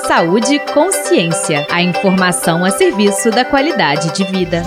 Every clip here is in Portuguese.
Saúde e Consciência. A informação a serviço da qualidade de vida.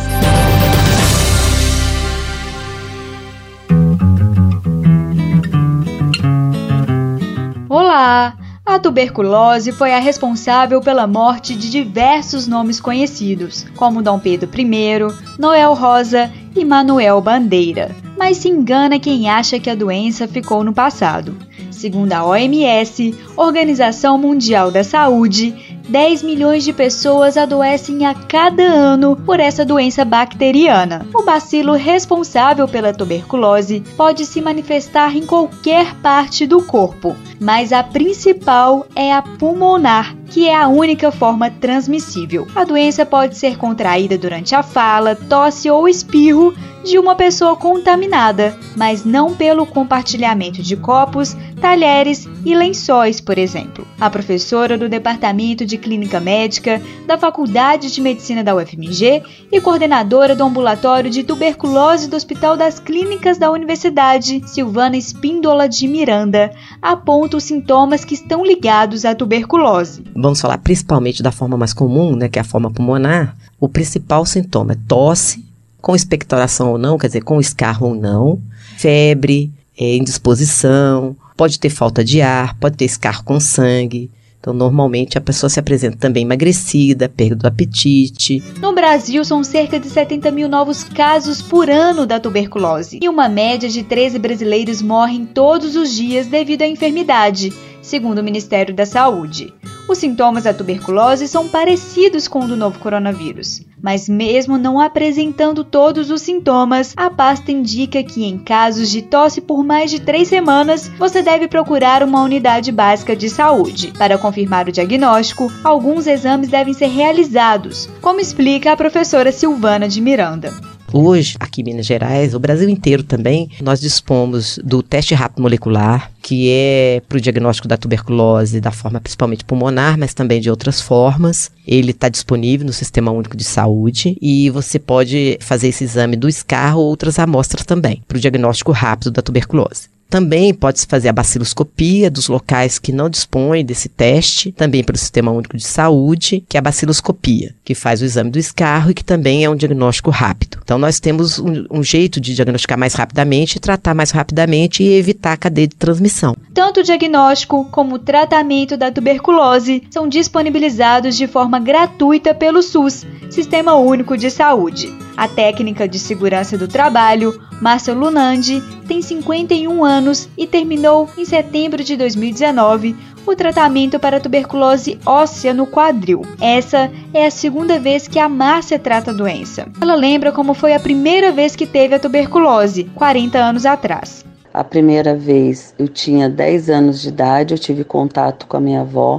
Olá! A tuberculose foi a responsável pela morte de diversos nomes conhecidos, como Dom Pedro I, Noel Rosa e Manuel Bandeira. Mas se engana quem acha que a doença ficou no passado. Segundo a OMS, Organização Mundial da Saúde, 10 milhões de pessoas adoecem a cada ano por essa doença bacteriana. O bacilo responsável pela tuberculose pode se manifestar em qualquer parte do corpo, mas a principal é a pulmonar, que é a única forma transmissível. A doença pode ser contraída durante a fala, tosse ou espirro de uma pessoa contaminada, mas não pelo compartilhamento de copos, talheres e lençóis, por exemplo. A professora do Departamento de Clínica Médica da Faculdade de Medicina da UFMG e coordenadora do Ambulatório de Tuberculose do Hospital das Clínicas da Universidade, Silvana Espíndola de Miranda, aponta os sintomas que estão ligados à tuberculose. Vamos falar principalmente da forma mais comum, que é a forma pulmonar. O principal sintoma é tosse, com expectoração ou não, quer dizer, com escarro ou não, febre, indisposição, pode ter falta de ar, pode ter escarro com sangue. Então, normalmente, a pessoa se apresenta também emagrecida, perda do apetite. No Brasil, são cerca de 70 mil novos casos por ano da tuberculose. E uma média de 13 brasileiros morrem todos os dias devido à enfermidade, segundo o Ministério da Saúde. Os sintomas da tuberculose são parecidos com o do novo coronavírus, mas mesmo não apresentando todos os sintomas, a pasta indica que em casos de tosse por mais de 3 semanas, você deve procurar uma unidade básica de saúde. Para confirmar o diagnóstico, alguns exames devem ser realizados, como explica a professora Silvana de Miranda. Hoje, aqui em Minas Gerais, o Brasil inteiro também, nós dispomos do teste rápido molecular, que é para o diagnóstico da tuberculose, da forma principalmente pulmonar, mas também de outras formas. Ele está disponível no Sistema Único de Saúde e você pode fazer esse exame do escarro ou outras amostras também, para o diagnóstico rápido da tuberculose. Também pode-se fazer a baciloscopia dos locais que não dispõem desse teste, também pelo Sistema Único de Saúde, que é a baciloscopia, que faz o exame do escarro e que também é um diagnóstico rápido. Então, nós temos um jeito de diagnosticar mais rapidamente, tratar mais rapidamente e evitar a cadeia de transmissão. Tanto o diagnóstico como o tratamento da tuberculose são disponibilizados de forma gratuita pelo SUS, Sistema Único de Saúde. A técnica de segurança do trabalho, Márcia Lunandi, tem 51 anos e terminou em setembro de 2019 o tratamento para tuberculose óssea no quadril. Essa é a segunda vez que a Márcia trata a doença. Ela lembra como foi a primeira vez que teve a tuberculose, 40 anos atrás. A primeira vez eu tinha 10 anos de idade, eu tive contato com a minha avó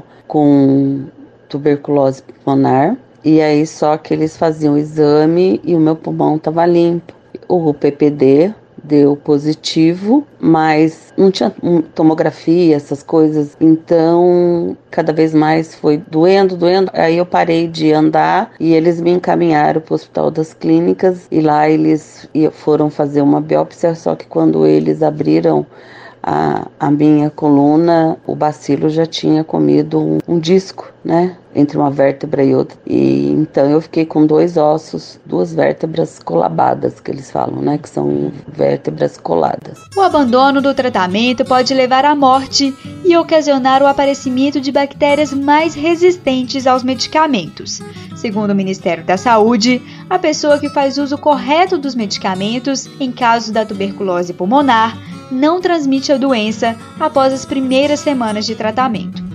com tuberculose pulmonar. E aí só que eles faziam o exame e o meu pulmão estava limpo. O PPD deu positivo, mas não tinha tomografia, essas coisas. Então, cada vez mais foi doendo. Aí eu parei de andar e eles me encaminharam para o Hospital das Clínicas. E lá eles foram fazer uma biópsia, só que quando eles abriram a minha coluna, o bacilo já tinha comido um disco, entre uma vértebra e outra. E então eu fiquei com 2 ossos, 2 vértebras colabadas, que eles falam, que são vértebras coladas. O abandono do tratamento pode levar à morte e ocasionar o aparecimento de bactérias mais resistentes aos medicamentos. Segundo o Ministério da Saúde, a pessoa que faz uso correto dos medicamentos, em caso da tuberculose pulmonar, não transmite a doença após as primeiras semanas de tratamento.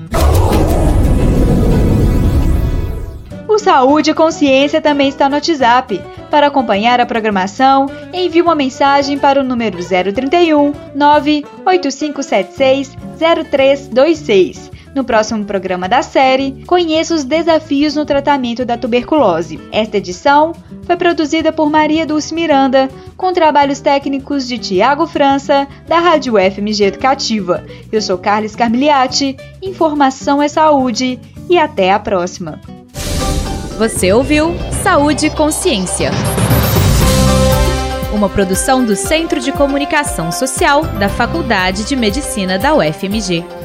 O Saúde e Consciência também está no WhatsApp. Para acompanhar a programação, envie uma mensagem para o número 031 98576 0326. No próximo programa da série, conheça os desafios no tratamento da tuberculose. Esta edição foi produzida por Maria Dulce Miranda, com trabalhos técnicos de Tiago França, da Rádio UFMG Educativa. Eu sou Carles Carmigliati, informação é saúde e até a próxima. Você ouviu Saúde e Consciência, uma produção do Centro de Comunicação Social da Faculdade de Medicina da UFMG.